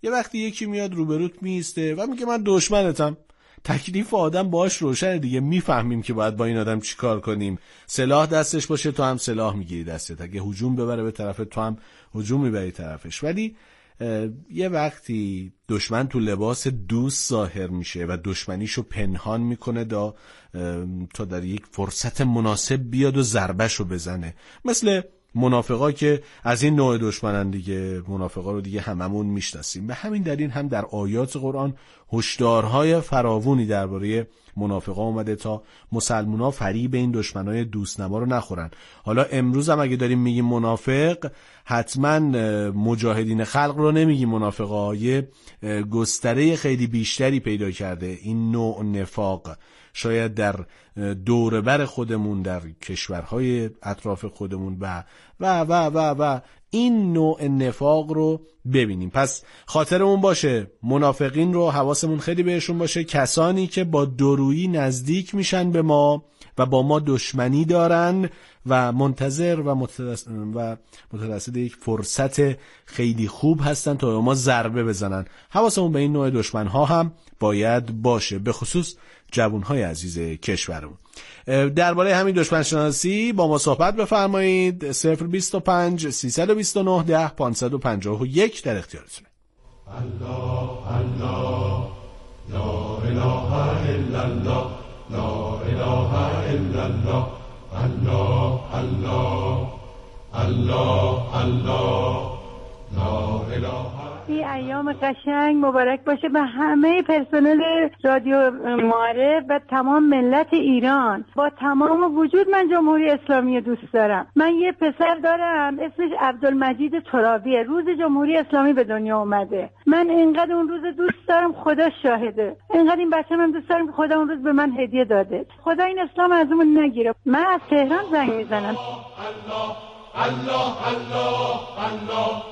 یه وقتی یکی میاد روبروت میسته و میگه من دشمنتم، تکلیف آدم باهاش روشنه دیگه، میفهمیم که باید با این آدم چیکار کنیم. سلاح دستش باشه تو هم سلاح میگیری دستت، اگه هجوم ببره به طرف تو هم هجوم میبری طرفش. ولی یه وقتی دشمن تو لباس دوست ظاهر میشه و دشمنیشو پنهان میکنه تا در یک فرصت مناسب بیاد و ضربهشو بزنه، مثل منافقا که از این نوع دشمنن دیگه. منافقا رو دیگه هممون میشناسیم. به همین دلیل هم در آیات قرآن هشدارهای فراوانی درباره منافقا اومده تا مسلمونا فریب این دشمنای دوستنما رو نخورن. حالا امروز هم اگه داریم میگیم منافق، حتما مجاهدین خلق رو نمیگیم منافقا. یه گستره خیلی بیشتری پیدا کرده این نوع نفاق. شاید در دوربر خودمون، در کشورهای اطراف خودمون و این نوع نفاق رو ببینیم. پس خاطرمون باشه منافقین رو، حواسمون خیلی بهشون باشه، کسانی که با دورویی نزدیک میشن به ما و با ما دشمنی دارن و منتظر و مترصد یک فرصت خیلی خوب هستن تا ما ضربه بزنن. حواسمون به این نوع دشمنها هم باید باشه، به خصوص جوانهای عزیز کشورمون. درباره همین دشمن شناسی با ما صحبت بفرمایید. 025 329 10 551 در اختیارتونه. الله الله لا اله الا الله لا اله الا الله الله الله الله الله لا اله. این ایام قشنگ مبارک باشه به همه پرسنل رادیو معارف و تمام ملت ایران. با تمام وجود من جمهوری اسلامی دوست دارم. من یه پسر دارم اسمش عبدالمجید ترابیه. روز جمهوری اسلامی به دنیا اومده. من اینقدر اون روز دوست دارم، خدا شاهده. اینقدر این بچه من دوست دارم که خدا اون روز به من هدیه داده. خدا این اسلام ازمون نگیره. من از تهران زنگ میزنم. الله الله الله الله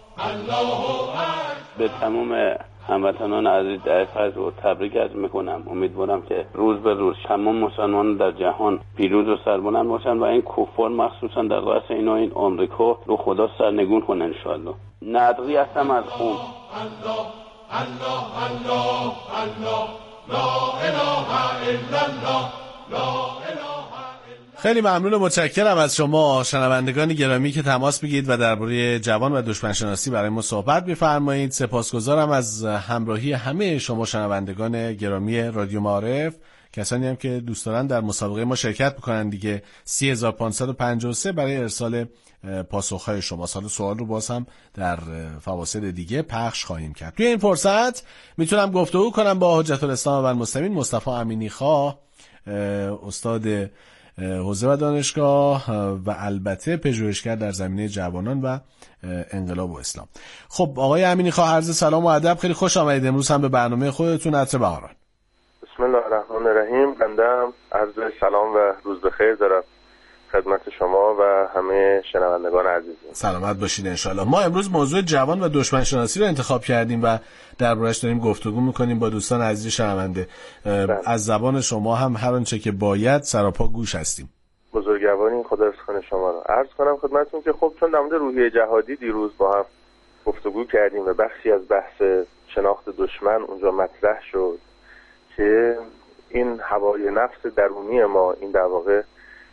به تمام هموطنان عزیز در فضل و تبریک عرض میکنم. امیدوارم که روز به روز تمام مسلمانان در جهان پیروز و سربلند باشن و این کفار مخصوصا در رأس اینا این آمریکا رو خدا سرنگون کنه انشالله. ندری هستم از خون. الله الله الله الله لا اله الا الله لا اله. خیلی ممنون و متشکرم از شما شنوندگان گرامی که تماس میگیرید و درباره جوان و دشمن شناسی برای ما صحبت می‌فرمایید. سپاسگزارم از همراهی همه شما شنوندگان گرامی رادیو معارف. کسانی هم که دوست دارن در مسابقه ما شرکت بکنن دیگه 30553 برای ارسال پاسخ‌های شما. سوال رو باز هم در فواصل دیگه پخش خواهیم کرد. توی این فرصت میتونم گفتگو کنم با حجت الاسلام و المسلمین مصطفی امینی خواه، استاد حوزه و دانشگاه و البته پژوهشگر در زمینه جوانان و انقلاب و اسلام. خب آقای امینی خواه، عرض سلام و ادب، خیلی خوش آمدید امروز هم به برنامه خودتون عطر بهاران. بسم الله الرحمن الرحیم. بنده هم عرض سلام و روز بخیر دارم خدمت شما و همه شنوندگان عزیز. سلامت باشید انشالله. ما امروز موضوع جوان و دشمن شناسی رو انتخاب کردیم و درباره‌اش داریم گفتگو میکنیم با دوستان عزیز شنونده. از زبان شما هم هر آنچه که باید سراپا گوش هستیم. بزرگوارین، خدا رضا کنه شما رو. عرض کنم خدمتتون که خب چون در مورد روحیه جهادی دیروز با هم گفتگو کردیم و بخشی از بحث شناخت دشمن اونجا مطرح شد که این هوای نفس درونی ما، این در واقع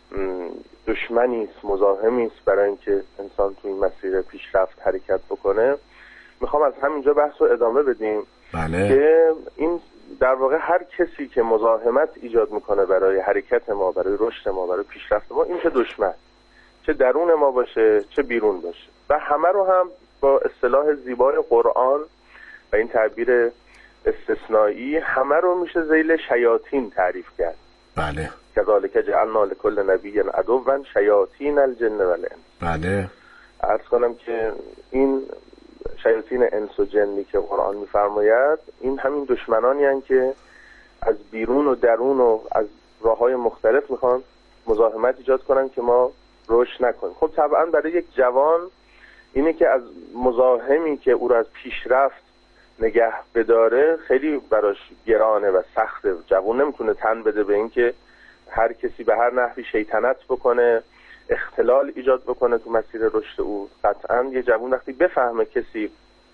دشمنی است، مزاحمی است برای اینکه انسان تو این مسیر پیشرفت حرکت بکنه. میخوام از همینجا بحث رو ادامه بدیم. بله. که این در واقع هر کسی که مزاحمت ایجاد میکنه برای حرکت ما، برای رشد ما، برای پیشرفت ما، این چه دشمن، چه درون ما باشه چه بیرون باشه، و همه رو هم با اصطلاح زیبای قرآن و این تعبیر استثنایی همه رو میشه ذیل شیاطین تعریف کرد. بله. کذالک جعلنا لكل نبی عدوا شیاطین الجن والانس. بله. عرض کنم که این شیاطین انس و جنی که قرآن میفرماید این همین دشمنانی هستند که از بیرون و درون و از راه‌های مختلف میخوان مزاحمت ایجاد کنن که ما رشد نکنیم. خب طبعا برای یک جوان اینه که از مزاحمی که او را از پیشرفت نگه بداره خیلی براش گرانه و سخته. جوان نمیتونه تن بده به این که هر کسی به هر نحوی شیطنت بکنه، اختلال ایجاد بکنه تو مسیر رشد او. قطعا یه جوان وقتی بفهمه کسی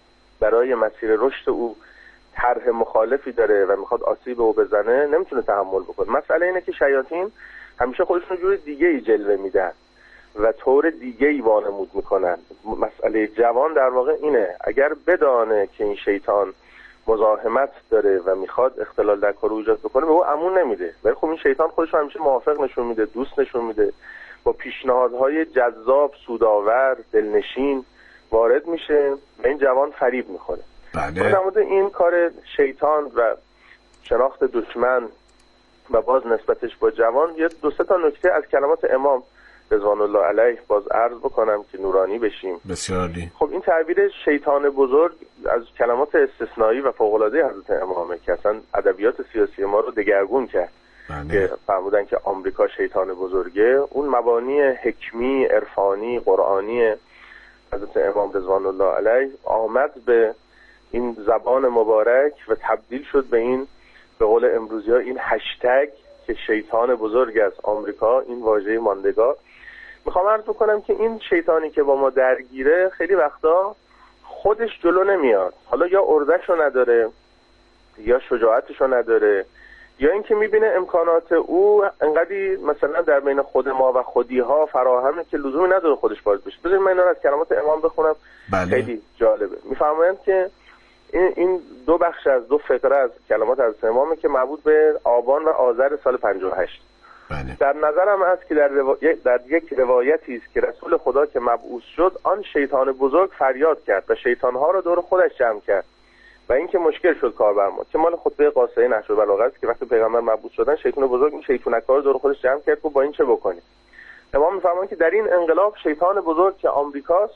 برای مسیر رشد او طرح مخالفی داره و میخواد آسیب او بزنه نمیتونه تحمل بکنه. مسئله اینه که شیاطین همیشه خودشون جور دیگه‌ای جلوه میدن و طور دیگه‌ای وانمود میکنن. مسئله جوان در واقع اینه اگر بدانه که این شیطان مزاحمت داره و میخواد اختلال در کار ایجاد بکنه به او امون نمیده، ولی خب این شیطان خودش همیشه موافق نشون میده، دوست نشون میده، با پیشنهادهای جذاب، سودآور، دلنشین وارد میشه و این جوان فریب میخوره. بله. در مورد این کار شیطان و شناخت دشمن و باز نسبتش با جوان یه 2-3 تا نکته از کلمات امام رضوان الله علیه باز عرض بکنم که نورانی بشیم. بسیار عالی. خب این تعبیر شیطان بزرگ از کلمات استثنایی و فوق‌العاده حضرت امامه که اصلا ادبیات سیاسی ما رو دگرگون کرد. که فرمودن که آمریکا شیطان بزرگه. اون مبانی حکمی، عرفانی، قرآنی حضرت امام رضوان الله علیه آمد به این زبان مبارک و تبدیل شد به این، به قول امروزی‌ها، این هشتگ که شیطان بزرگ از آمریکا، این واژه ماندگار. میخوام عرض بکنم که این شیطانی که با ما درگیره خیلی وقتا خودش جلو نمیاد، حالا یا عرضه‌شو نداره یا شجاعتشو نداره یا اینکه میبینه امکانات او انقدی مثلا در بین خود ما و خودی‌ها فراهمه که لزومی نداره خودش باز بشه. بذارید من اینا رو از کلمات امام بخونم. بله. خیلی جالبه. میفرمایند که این 2 بخش از 2 فقره از کلمات حضرت امامه که مربوط به آبان و آذر سال 58. بله. در نظرم است که در یک روایتی است که رسول خدا که مبعوث شد آن شیطان بزرگ فریاد کرد و شیطانها را دور خودش جمع کرد و اینکه مشکل شد کار بر ما، که مال خطبه قاصده نشر البلاغه است که وقتی پیغمبر مبعوث شدن شیطان بزرگ این شیطونک‌ها رو دور خودش جمع کرد و با این چه بکنیم. امام میفرمایند که در این انقلاب شیطان بزرگ که آمریکاست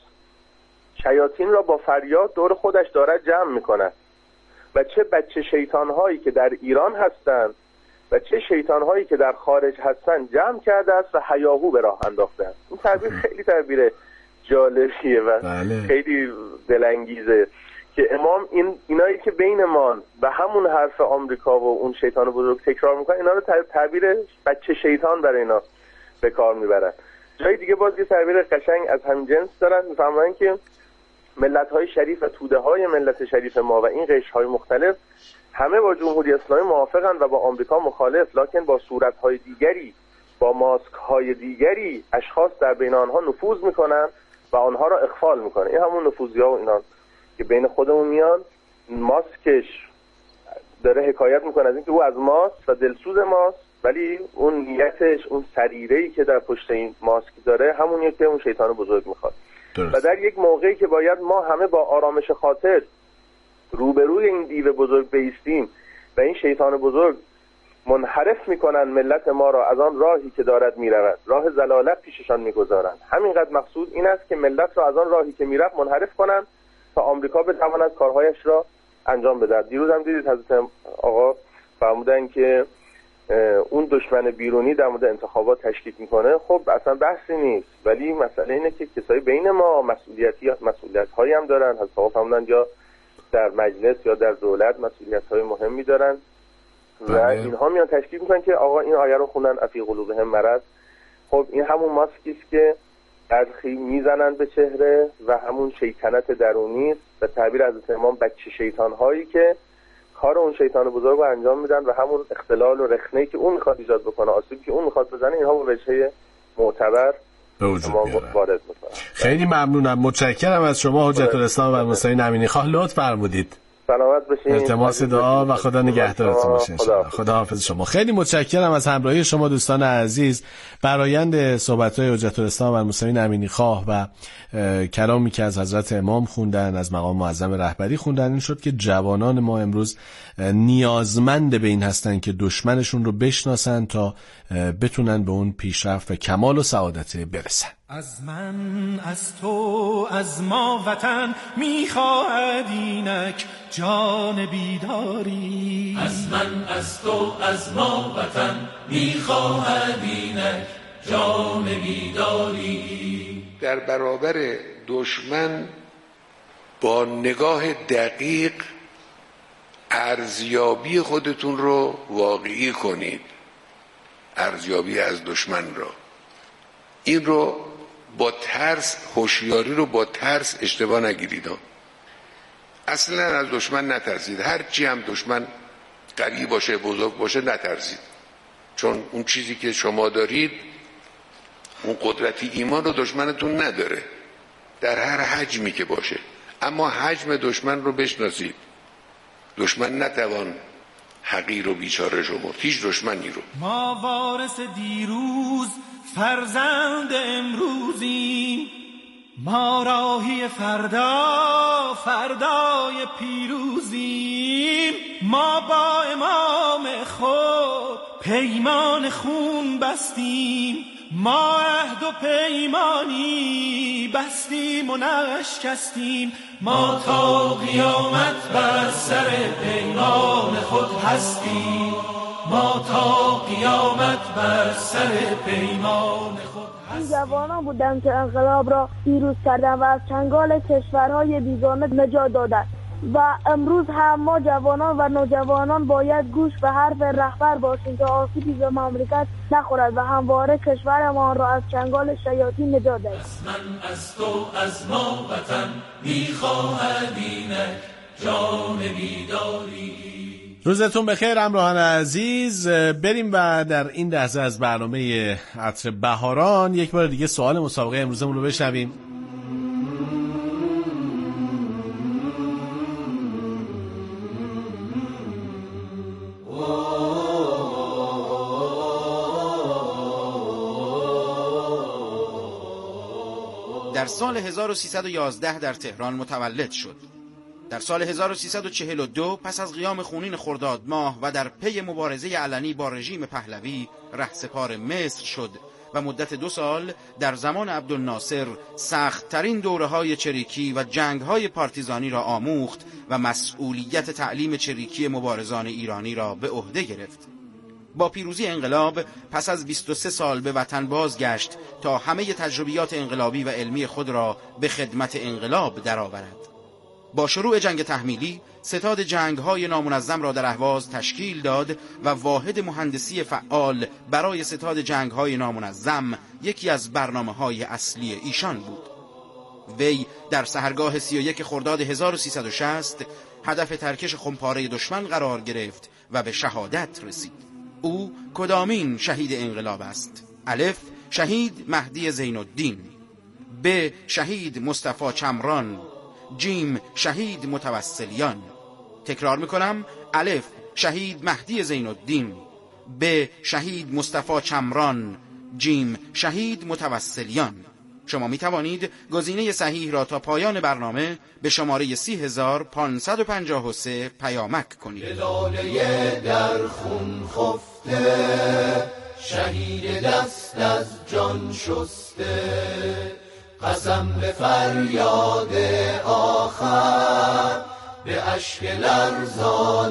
شیاطین را با فریاد دور خودش دارد جمع می‌کند و چه بچه شیطان‌هایی که در ایران هستند و چه شیطان‌هایی که در خارج هستند جمع کرده است و هیاهو به راه انداخته است. این تعبیر خیلی تعبیر جالبیه و بله. خیلی دلانگیزه که امام اینایی که بینمان و همون حرف آمریکا و اون شیطان بزرگ تکرار میکنن اینا رو تعبیر بچه شیطان برای اینا به کار میبرن. جای دیگه باز یه تعبیر قشنگ از همین جنس دارن، میفرمایند که ملت‌های شریف و توده‌های ملت شریف ما و این قشرهای مختلف همه با جمهوری اسلامی موافقن و با آمریکا مخالف، لکن با صورت‌های دیگری، با ماسک‌های دیگری اشخاص در بین آنها نفوذ میکنن و آنها را اغفال میکنن. این همون نفوذی‌ها و اینا که بین خودمون میان، ماسکش داره حکایت میکنه از اینکه او از ماست و دلسوز ماست، ولی اون نیتش، اون سریره‌ای که در پشت این ماسک داره همونیه که اون شیطان بزرگ میخواد. و در یک موقعی که باید ما همه با آرامش خاطر روبروی این دیو بزرگ بایستیم و این شیطان بزرگ منحرف میکنن ملت ما را از آن راهی که دارد میرود، راه ضلالت پیششان میگذارند، همینقدر مقصود این است که ملت را از آن راهی که میرفت منحرف کنن تا آمریکا بتواند کارهایش را انجام بده. دیروز هم دیدید حضرت آقا فرمودن که اون دشمن بیرونی در مورد انتخابات تشکیک میکنه. خب اصلا بحثی نیست، ولی مسئله اینه که کسایی بین ما مسئولیت‌هایی هم دارن. حضرت آقا فرمودن یا در مجلس یا در دولت مسئولیت‌های مهمی دارن و اینها میان تشکیک میکنن که آقا این آیه رو خوندن افی قلوبهم مرض. خب این همون ماسکی است که ارخی میزنن به چهره و همون شیطنت درونی است و تعبیر از امام بچه شیطان‌هایی که کار اون شیطان بزرگ رو انجام میدن و همون اختلال و رخنه‌ای که اون میخواد ایجاد بکنه، آسیبی که اون میخواد بزنه، اینها با وجهه معتبر به وجود وارد میکنن. خیلی ممنونم، متشکرم از شما حجت الاسلام و موسوی امینی خواه. لطف فرمودید. سلامت باشین. التماس دعا و خدا نگهدارتون باشه. خدا حافظ شما. خیلی متشکرم از همراهی شما دوستان عزیز. برآیند صحبت‌های حجت الاسلام و موسوی امینی خواه و کلامی که از حضرت امام خوندن، از مقام معظم رهبری خوندن، این شد که جوانان ما امروز نیازمند به این هستن که دشمنشون رو بشناسن تا بتونن به اون پیشرفت و کمال و سعادت برسن. از من، از تو، از ما وطن میخواهد اینک جان بیداری. از من، از تو، از ما وطن میخواهد اینک جان بیداری. در برابر دشمن با نگاه دقیق ارزیابی خودتون رو واقعی کنید، ارزیابی از دشمن رو. این رو با ترس، هوشیاری رو با ترس اشتباه نگیرید. اصلا از دشمن نترسید. هر چی هم دشمن قوی باشه بزرگ باشه نترسید، چون اون چیزی که شما دارید، اون قدرتی ایمان رو دشمنتون نداره در هر حجمی که باشه. اما حجم دشمن رو بشناسید. دشمن نتوان حقیر و بیچاره شمرد، هیچ دشمنی رو. ما وارث دیروز فرزند امروزیم، ما راهی فردا فردای پیروزیم. ما با امام خود پیمان خون بستیم، ما عهد و پیمانی بستیم و نشکستیم. ما تا قیامت بر سر پیمان خود هستیم، ما تا قیامت بر سر پیمان خود. این جوانان بودند که انقلاب را پیروز کردند و از چنگال کشورهای بیگانه نجات دادند و امروز هم ما جوانان و نوجوانان باید گوش به حرف رهبر باشیم که آسیبی به مملکت نخورد و همواره کشورمان را از چنگال شیاطین نجات دهیم. من از تو از ما وطن می‌خواهد اینک جان بیداری. روزتون بخیر همراهان عزیز. بریم و در این لحظه از برنامه عطر بهاران یک بار دیگه سوال مسابقه امروزمون رو بشنویم. در سال 1311 در تهران متولد شد. در سال 1342 پس از قیام خونین خرداد ماه و در پی مبارزه علنی با رژیم پهلوی رهسپار مصر شد و مدت 2 سال در زمان عبدالناصر سخت‌ترین دوره‌های چریکی و جنگ‌های پارتیزانی را آموخت و مسئولیت تعلیم چریکی مبارزان ایرانی را به عهده گرفت. با پیروزی انقلاب پس از 23 سال به وطن بازگشت تا همه تجربیات انقلابی و علمی خود را به خدمت انقلاب درآورد. با شروع جنگ تحمیلی ستاد جنگ‌های نامنظم را در اهواز تشکیل داد و واحد مهندسی فعال برای ستاد جنگ‌های نامنظم یکی از برنامه‌های اصلی ایشان بود. وی در سحرگاه 31 خرداد 1360 هدف ترکش خمپاره دشمن قرار گرفت و به شهادت رسید. او کدامین شهید انقلاب است؟ الف شهید مهدی زین الدین، ب شهید مصطفی چمران، جیم شهید متوسلیان. تکرار میکنم: الف شهید مهدی زین الدین، ب شهید مصطفی چمران، جیم شهید متوسلیان. شما می توانید گزینه صحیح را تا پایان برنامه به شماره 30553 پیامک کنید. لاله در خون خفته، شهید دست از جان شسته، قسم به فریاد آخر، به اشک لرزان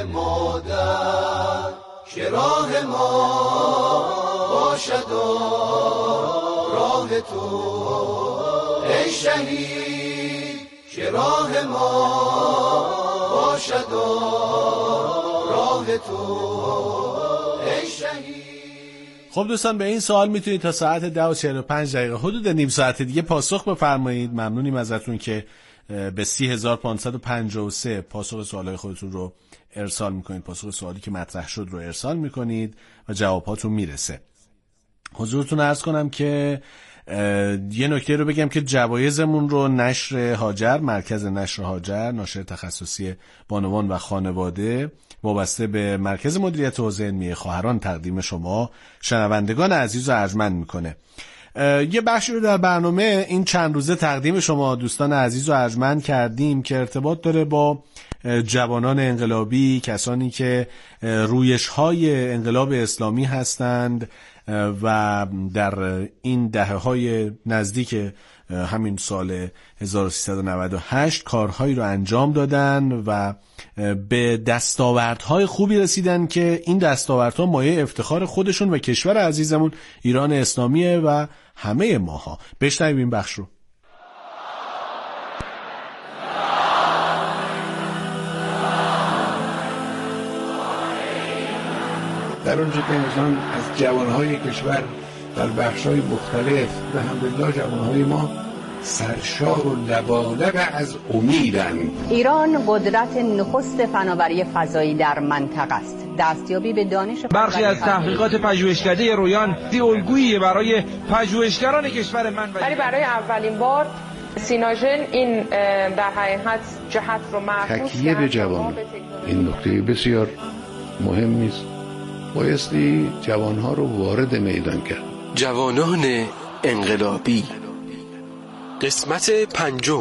مادر. چه راه ما باشد و راه تو ای شهید، چه راه ما باشد و راه تو ای شهید. خب دوستان، به این سوال میتونید تا ساعت 10:45 حدود نیم ساعت دیگه پاسخ بفرمایید. ممنونیم ازتون که به 30553 پاسخ سوالای خودتون رو ارسال میکنید. پاسخ سوالی که مطرح شد رو ارسال میکنید و جواباتون میرسه. حضورتون عرض کنم که یه نکته رو بگم که جوایزمون رو نشر هاجر، مرکز نشر هاجر، ناشر تخصصی بانوان و خانواده وابسته به مرکز مدیریت حوزه علمی خواهران تقدیم شما شنوندگان عزیز و ارجمند میکنه. یه بخشی رو در برنامه این چند روزه تقدیم شما دوستان عزیز و ارجمند کردیم که ارتباط داره با جوانان انقلابی، کسانی که رویش‌های انقلاب اسلامی هستند و در این دهه‌های نزدیک همین سال 1398 کارهایی رو انجام دادن و به دستاوردهای خوبی رسیدن که این دستاوردها مایه افتخار خودشون و کشور عزیزمون ایران اسلامیه و همه ماها. بشنویم این بخش رو. در اونجا که انسان از جوانهای کشور در بخش‌های مختلف الحمدلله جوانهای ما سرشار و لبالب از امیدن. ایران قدرت نخست فناوری فضایی در منطقه است. دستیابی به دانش برخی از تحقیقات پژوهشکده رویان الگویی برای پژوهشگران کشور من ولی برای اولین بار سیناژن این در حقیقت جهت رو معکوس تکیه به جوان این نکته بسیار مهمی است. بایستی جوانها رو وارد میدان کرد. جوانان انقلابی قسمت 5.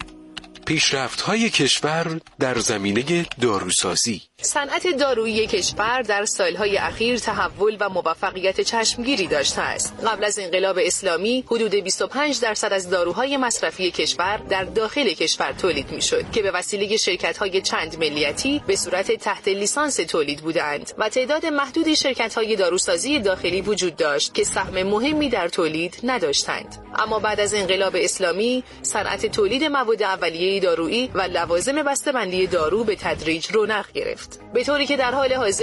پیشرفت‌های کشور در زمینه داروسازی. صنعت دارویی کشور در سالهای اخیر تحول و موفقیت چشمگیری داشته است. قبل از انقلاب اسلامی حدود 25% از داروهای مصرفی کشور در داخل کشور تولید می‌شد که به وسیله شرکت‌های چند ملیتی به صورت تحت لیسانس تولید بودند و تعداد محدودی شرکت‌های داروسازی داخلی وجود داشت که سهم مهمی در تولید نداشتند. اما بعد از انقلاب اسلامی صنعت تولید مواد اولیه دارویی و لوازم بسته‌بندی دارو به تدریج رونق گرفت، به طوری که در حال حاضر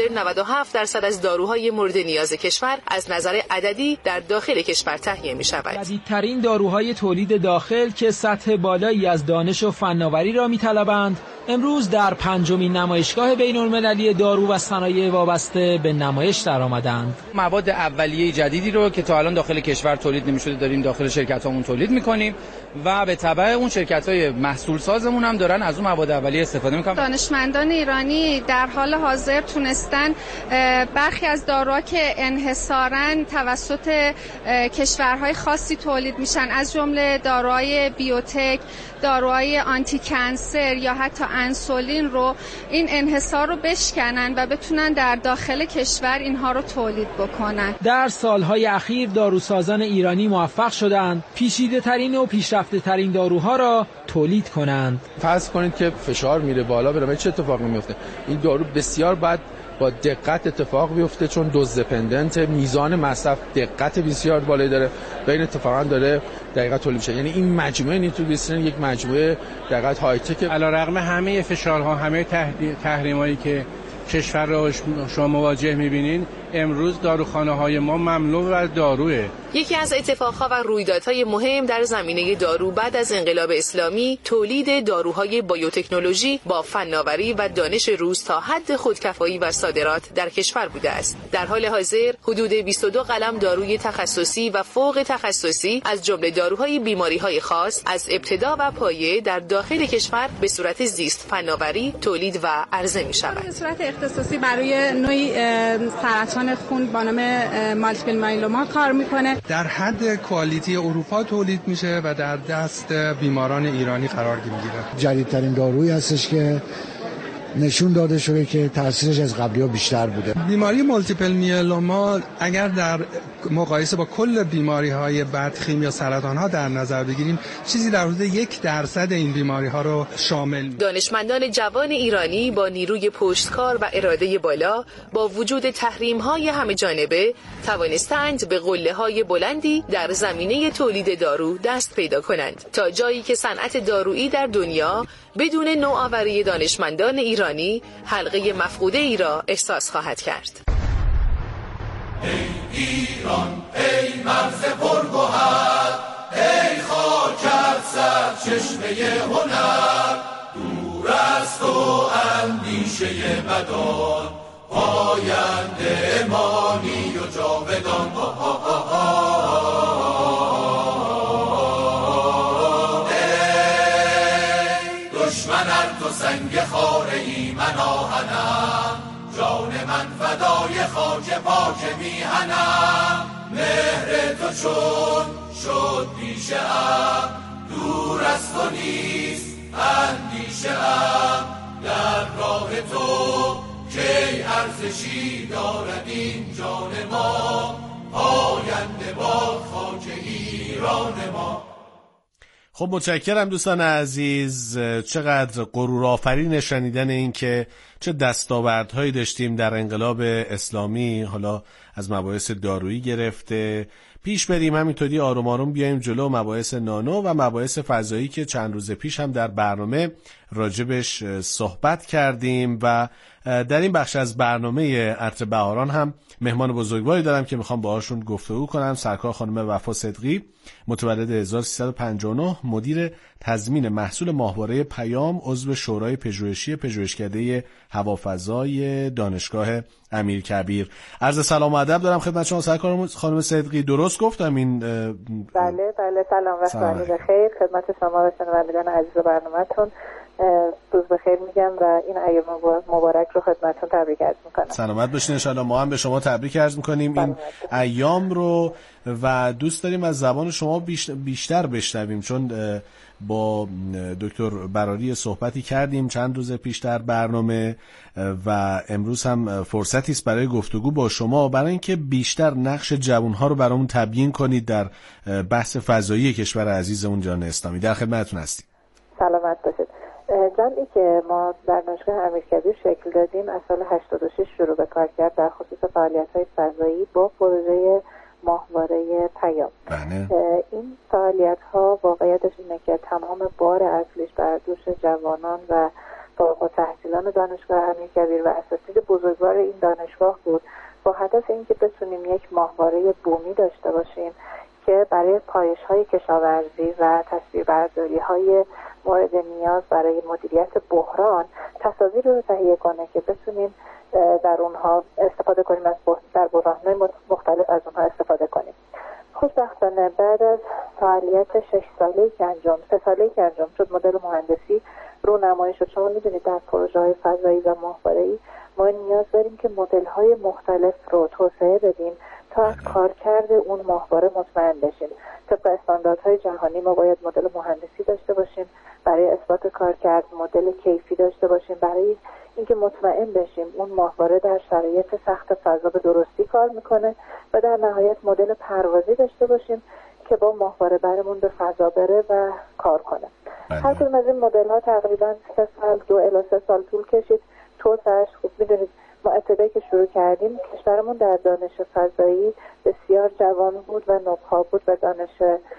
97% از داروهای مورد نیاز کشور از نظر عددی در داخل کشور تهیه می شود. جدیدترین داروهای تولید داخل که سطح بالایی از دانش و فناوری را می طلبند، امروز در 5مین نمایشگاه بین‌المللی دارو و صنایع وابسته به نمایش درآمدند. مواد اولیه جدیدی رو که تا الان داخل کشور تولید نمی‌شده داریم داخل شرکت‌هامون تولید می‌کنیم و به تبع اون شرکت‌های محصول سازمون هم دارن از اون مواد اولیه استفاده می‌کنن. دانشمندان ایرانی در حال حاضر تونستن برخی از داروها که انحصاراً توسط کشورهای خاصی تولید میشن، از جمله داروهای بیوتک، داروهای آنتی کنسر یا حتی انسولین رو، این انحصار رو بشکنن و بتونن در داخل کشور اینها رو تولید بکنن. در سالهای اخیر داروسازان ایرانی موفق شدند پیچیده ترین و پیشرفته ترین داروها را تولید کنند. فرض کنید که فشار میره بالا، برای چه اتفاقی میفته؟ این دارو بسیار باید با دقت اتفاق بیفته، چون دوز دپندنت، میزان مصرف دقت بسیار بالایی داره، بین اتفاقا داره دقیقاً تولید میشه. یعنی این مجموعه نیتروگلیسرین یک مجموعه دقیقاً های تک. علیرغم همه فشارها، همه تحریمایی که کشور را شما مواجه می‌بینین، امروز داروخانه‌های ما مملو بر داروئه. یکی از اتفاقها و رویدادهای مهم در زمینه دارو بعد از انقلاب اسلامی تولید داروهای بایوتکنولوژی با فناوری و دانش روز تا حد خودکفایی و صادرات در کشور بوده است. در حال حاضر حدود 22 قلم داروی تخصصی و فوق تخصصی از جمله داروهای بیماری‌های خاص از ابتدا و پایه در داخل کشور به صورت زیست فناوری تولید و عرضه می‌شود. به صورت اختصاصی برای نوعی سرطان خون با نام مالتیپل مایلوما کار می‌کنه. در حد کوالیتی اروپا تولید میشه و در دست بیماران ایرانی قرار میگیره. جدیدترین دارویی هستش که نشون داده شده که تاثیرش از قبلی‌ها بیشتر بوده. بیماری مالتیپل میلوما اگر در مقایسه با کل بیماری‌های بدخیم یا سرطان‌ها در نظر بگیریم، چیزی در حدود 1% این بیماری‌ها رو شامل. دانشمندان جوان ایرانی با نیروی پشتکار و اراده بالا با وجود تحریم‌های همه جانبه توانستند به قله‌های بلندی در زمینه تولید دارو دست پیدا کنند، تا جایی که صنعت دارویی در دنیا بدون نوآوری دانشمندان ایرانی حلقه مفقوده ای را احساس خواهد کرد. ای ایران، ای مرز پرگوهر، ای خاکت سرچشمه هنر، دور از تو اندیشه بدان، پاینده مانی و جاودان. دشمنان تو سنگ خاره ای، من آهنم، جان من فدای خاک پاک میهنم. مهر تو چون شد پیشه ام، دور از تو نیست اندیشه ام. در راه تو کی ارزشی دارد این جان ما، پاینده باد خاک ایران ما. خب متشکرم دوستان عزیز. چقدر غرورآفرین شنیدن این که چه دستاوردهایی داشتیم در انقلاب اسلامی، حالا از مباحث دارویی گرفته پیش بریم همینطوری آروم آروم بیایم جلو، مباحث نانو و مباحث فضایی که چند روز پیش هم در برنامه راجبش صحبت کردیم و در این بخش از برنامه عطر بهاران هم مهمان بزرگواری دارم که میخوام باهاشون گفتگو کنم. سرکار خانم وفا صدقی، متولد 1359، مدیر تضمین محصول ماهواره پیام، عضو شورای پژوهشی پژوهشکده هوافضای دانشگاه امیرکبیر. عرض سلام و ادب دارم خدمت شما سرکار خانم صدقی. درست گفتم این؟ بله سلام و سلام بخیر خدمت شما و شنوندگان عزیز برنامه‌تون. روز بخیر میگم و این ایام مبارک رو خدمتتون تبریک عرض میکنم. سلامت باشین ان شاءالله. ما هم به شما تبریک عرض میکنیم این ایام رو و دوست داریم از زبان شما بیشتر بشنویم، چون با دکتر براری صحبتی کردیم چند روز پیش در برنامه و امروز هم فرصتی است برای گفتگو با شما، برای اینکه بیشتر نقش جوانها رو برامون تبیین کنید در بحث فضایی کشور عزیزمون جان اسلامی. در خدمتتون هستیم. سلامت باشید. جمعی که ما در دانشگاه امیرکبیر شکل دادیم از سال 86 شروع به کار کرد در خصوص فعالیت‌های فضایی با پروژه ماهواره پیام. این فعالیت‌ها واقعیتش اینه که تمام بار اصلیش بر دوش جوانان و فارغ التحصیلان دانشگاه امیرکبیر و اساتید بزرگوار این دانشگاه بود، با هدف اینکه بتونیم یک ماهواره بومی داشته باشیم که برای پایش‌های کشاورزی و تصویربرداری‌های مورد نیاز برای مدیریت بحران تصاویر رو تهیه کنه که بتونیم در اونها استفاده کنیم، در بحران‌های مختلف از اونها استفاده کنیم. خوشبختانه بعد از فعالیت 3 ساله‌ای که انجام شد، مدل مهندسی رو نمایش شد. شما می‌دونید در پروژه‌های فضایی و ماهواره‌ای ما نیاز داریم که مدل‌های مختلف رو توسعه بدیم تا از کارکرد اون ماهواره مطمئن بشیم. طبق استانداردهای جهانی ما باید مدل مهندسی داشته باشیم برای اثبات کارکرد، مدل کیفی داشته باشیم برای اینکه مطمئن بشیم اون ماهواره در شرایط سخت فضا به درستی کار میکنه و در نهایت مدل پروازی داشته باشیم که با ماهواره برمون به فضا بره و کار کنه. هر کدوم از این مدل‌ها تقریبا 2 الی 3 سال طول کشید. توسعه‌اش خوب می‌دونید ما ابتدایی که شروع کردیم کشورمون در دانش فضایی بسیار جوان بود و نوپا بود و دانش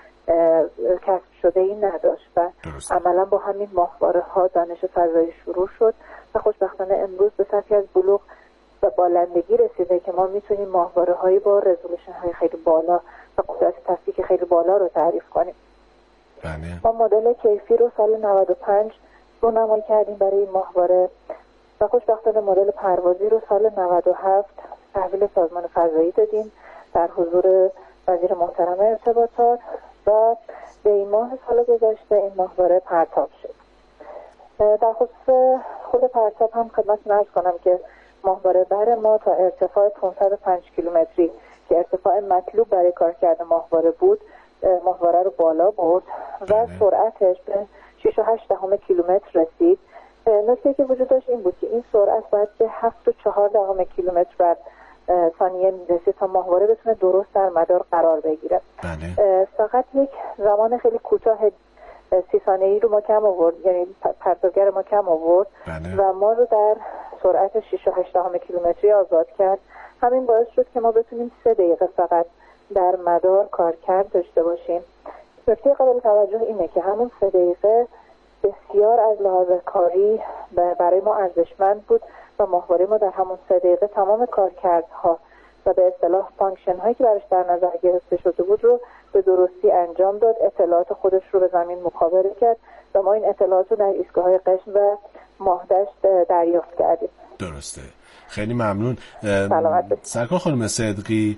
کسب شده ای نداشت و عملا با همین ماهواره‌ها دانش فضایی شروع شد و خوشبختانه امروز به سطحی از بلوغ و بالندگی رسیده که ما میتونیم ماهواره‌هایی با رزولوشن‌های خیلی بالا و قدرت تفکیک خیلی بالا رو تعریف کنیم. ما مدل کیفی رو سال 95 رونمایی کردیم برای این ماهواره و خوشبختانه مدل پروازی رو سال 97 تحویل سازمان فضایی دادیم در حضور وزیر محترم ارتباطات و به این ماه سال گذشته این ماهواره پرتاب شد. در خصوص خود پرتاب هم خدمتتون عرض کنم که ماهواره بر ما تا ارتفاع 505 کیلومتری که ارتفاع مطلوب برای کارکرد ماهواره بود، ماهواره رو بالا برد و سرعتش به 6.8 کیلومتر رسید. نکته که وجود داشت این بود که این سرعت باید به 7.4 کیلومتر بر ثانیه میرسید تا ماهواره بتونه درست در مدار قرار بگیره. فقط یک زمان خیلی کوتاه 30 ثانیه‌ای رو ما کم آورد، یعنی پرتابگر ما کم آورد و ما رو در سرعت 6.8 کیلومتری آزاد کرد. همین باعث شد که ما بتونیم 3 دقیقه فقط در مدار کارکرد داشته باشیم. نکته قابل توجه اینه که همون 3 دقیقه بسیار از لحاظ کاری برای ما ارزشمند بود و ماهواره ما در همون 3 دقیقه تمام کارکردها و به اصطلاح فانکشن هایی که براش در نظر گرفته شده بود رو به درستی انجام داد. اطلاعات خودش رو به زمین مخابره کرد و ما این اطلاعات رو در ایستگاه‌های قشم و ماهدشت دریافت کردیم. درسته. خیلی ممنون. سرکار خانم صدقی،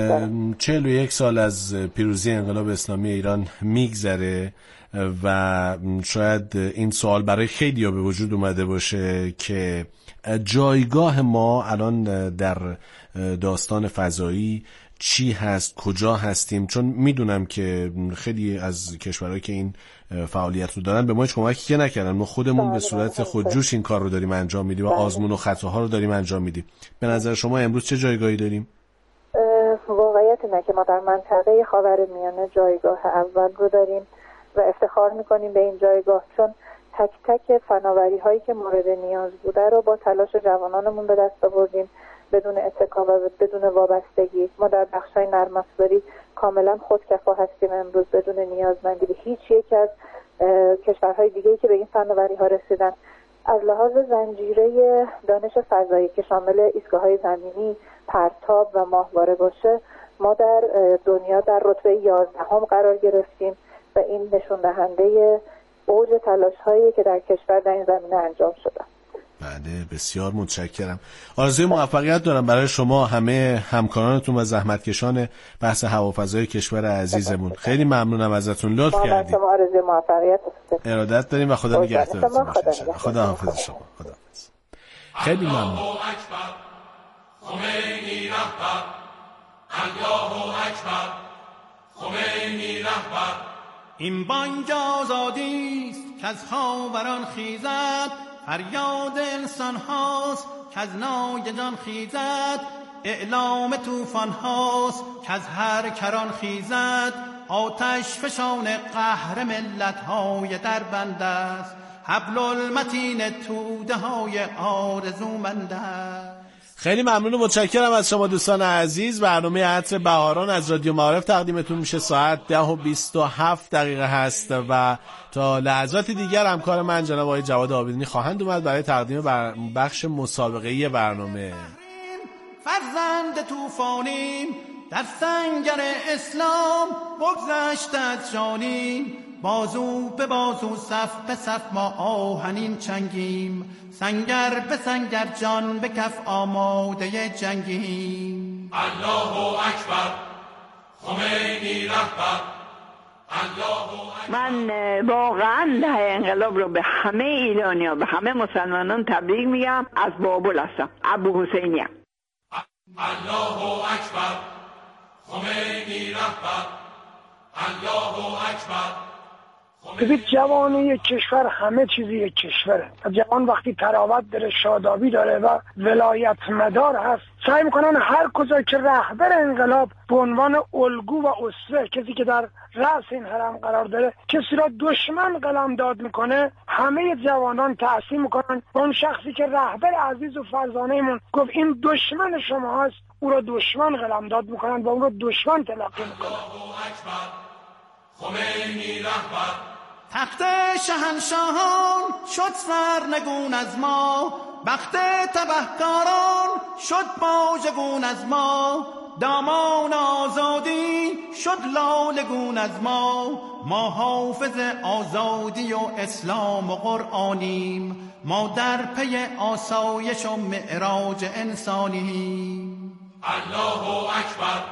41 سال از پیروزی انقلاب اسلامی ایران میگذره و شاید این سوال برای خیلی‌ها به وجود اومده باشه که جایگاه ما الان در داستان فضایی چی هست، کجا هستیم؟ چون میدونم که خیلی از کشورهایی که این فعالیت رو دارن به ما هیچ کمکی که نکردن. ما خودمون به صورت خودجوش این کار رو داریم انجام میدیم و آزمون و خطاها رو داریم انجام میدیم. به نظر شما امروز چه جایگاهی داریم؟ واقعیت اینه که ما در منطقه خاورمیانه جایگاه اول رو داریم و افتخار میکنیم به این جایگاه، چون تک تک فناوری هایی که مورد نیاز بوده رو با تلاش جوانانمون به دست آوردیم بدون اتکا و بدون وابستگی. ما در بخش‌های نرم افزاری کاملا خودکفا هستیم امروز بدون نیازمندی به هیچ یک از کشورهای دیگه‌ای که به این فناوری‌ها رسیدن. از لحاظ زنجیره دانش فضایی که شامل ایستگاه‌های زمینی، پرتاب و ماهواره باشه، ما در دنیا در رتبه 11 قرار گرفتیم و این نشون دهنده اوج تلاش‌هایی که در کشور در این زمینه انجام شده. بله، بسیار متشکرم. آرزوی موفقیت دارم برای شما، همه همکارانتون و زحمتکشان بحث هوافضای کشور عزیزمون. خیلی ممنونم ازتون، لطف کردید. شما آرزوی موفقیت ارادت داریم و خدا نگهدارتون. خدا حافظ شما. خدا حافظ. خیلی ممنون. خمینی رهبر، الله اکبر، خمینی رهبر. این بانگ آزادی است که از خاوران خیزد، فریاد انسان هاست که از نای جان خیزد، اعلام طوفان هاست که از هر کران خیزد، آتش فشان قهر ملت های در بند است، حبل المتین توده های آرزومند است. خیلی ممنون و متشکرم از شما دوستان عزیز. برنامه عطر بهاران از رادیو معارف تقدیمتون میشه. ساعت 10:27 هست و تا لحظات دیگر همکار من جناب آقای جواد آبدینی خواهند اومد برای تقدیم بخش مسابقه‌ای برنامه. فرزند طوفانیم در سنگر اسلام، بگذشت از جانیم، بازو به بازو، صف به صف ما آهنین چنگیم، سنگر به سنگر جان به کف آماده جنگیم. الله اکبر، خمینی رهبر. من واقعا ده انقلاب رو به همه ایرانی‌ها، به همه مسلمانان تبریک میگم. از بابل هستم، ابو حسینیم. الله اکبر، خمینی رهبر. الله اکبر. ببینید جوان یک کشور همه چیزی یک کشوره. جوان وقتی تراوت داره، شادابی داره و ولایت مدار هست، سعی میکنن هر کجا که رهبر انقلاب به عنوان الگو و اسوه، کسی که در رأس این حرم قرار داره، کسی را دشمن قلمداد میکنه، همه جوانان تحسین میکنن اون شخصی که رهبر عزیز و فرزانه‌مون گفت این دشمن شما هست، او را دشمن قلمداد میکنن و اون را دشمن تلقی میکنن. خمینی رهبر. تخت شهنشاهان شد سرنگون از ما، بخت تبهکاران شد باژگون از ما، دامان آزادی شد لالگون از ما، ما حافظ آزادی و اسلام و قرآنیم، ما در پی آسایش و معراج انسانیم. الله اکبر،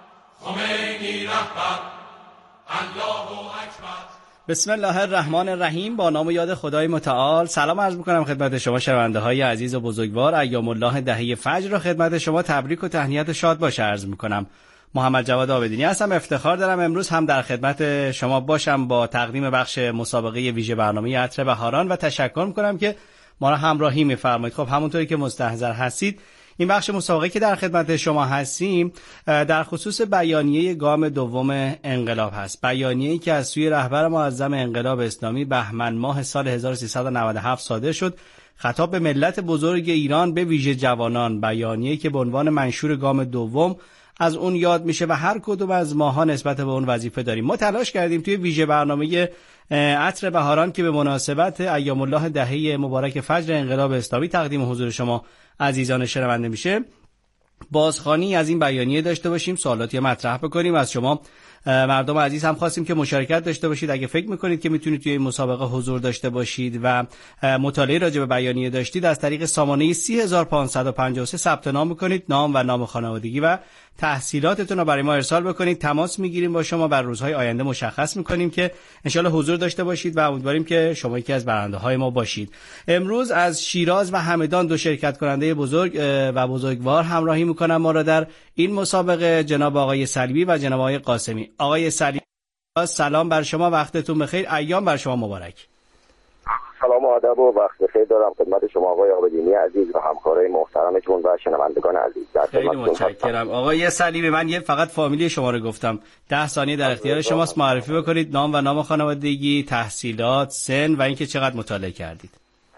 خمینی رهبر. الله اکبر. بسم الله الرحمن الرحیم. با نام و یاد خدای متعال سلام عرض میکنم خدمت شما شنونده های عزیز و بزرگوار. ایام الله دهه فجر را خدمت شما تبریک و تهنیت شاد باشه عرض میکنم. محمد جواد آبدینی هستم. افتخار دارم امروز هم در خدمت شما باشم با تقدیم بخش مسابقه ویژه برنامه عطر بهاران و تشکر میکنم که ما را همراهی میفرمایید. خب همونطوری که مستحضر هستید، این بخش مسابقه که در خدمت شما هستیم در خصوص بیانیه گام دوم انقلاب هست. بیانیه‌ای که از سوی رهبر معظم انقلاب اسلامی بهمن ماه سال 1397 صادر شد، خطاب به ملت بزرگ ایران به ویژه جوانان. بیانیه‌ای که به عنوان منشور گام دوم از اون یاد میشه و هر کدوم از ماها نسبت به اون وظیفه داریم. ما تلاش کردیم توی ویژه برنامه عطر بهاران که به مناسبت ایام الله دهه مبارک فجر انقلاب اسلامی تقدیم حضور شما عزیزان شنونده میشه، بازخوانی از این بیانیه داشته باشیم، سوالاتی مطرح بکنیم. از شما مردم عزیز هم خواستیم که مشارکت داشته باشید. اگه فکر میکنید که میتونید توی این مسابقه حضور داشته باشید و مطالعه راجع به بیانیه داشتید، از طریق سامانه 30553 ثبت نام میکنید، نام و نام خانوادگی و تحصیلاتتون رو برای ما ارسال بکنید. تماس میگیریم با شما، بر روزهای آینده مشخص میکنیم که انشالله حضور داشته باشید و امیدواریم که شما یکی از برنده های ما باشید. امروز از شیراز و همدان دو شرکت کننده بزرگ و بزرگوار همراهی میکنن ما را در این مسابقه، جناب آقای سلیمی و جناب آقای قاسمی. آقای سلیمی سلام بر شما، وقتتون بخیر، ایام بر شما مبارک. سلام و ادب و وقت بخیر دارم خدمت شما آقای آبدینی عزیز و همکارای محترمتون و شنوندگان عزیز. خیلی متشکرم. آقای سلیمی، من یه فقط فامیلی شما رو گفتم، 10 ثانیه در اختیار شماست. معرفی بکنید، نام و نام خانوادگی، تحصیلات، سن و اینکه چقدر مطالعه کردید.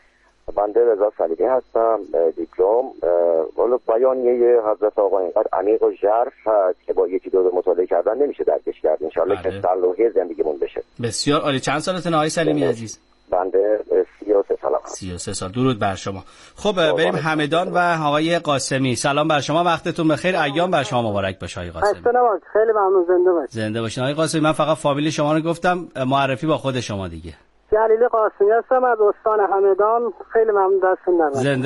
بنده رضا صلیبی هستم. دیپلم والا بیانیه حضرت آقا اینقدر عمیق و ژرف هست که با یکی دو مطالعه کردن نمیشه درکش کرد. انشالله که در لوحه زندگیمون بشه. بسیار عالی. چند سالتون آقای سلیمی عزیز؟ بنده 33 سالم. 33 سال. درود بر شما. خب بریم همدان و آقای قاسمی. سلام بر شما، وقتتون بخیر، ایام بر شما مبارک باشه آقای قاسمی. خیلی ممنون، زنده باشید. زنده باشین آقای قاسمی. من فقط فامیل شما رو گفتم، معرفی با خود شما دیگه. جلیل قاسمی هستم از استان همدان. خیلی ممنون، دستتون نبرد.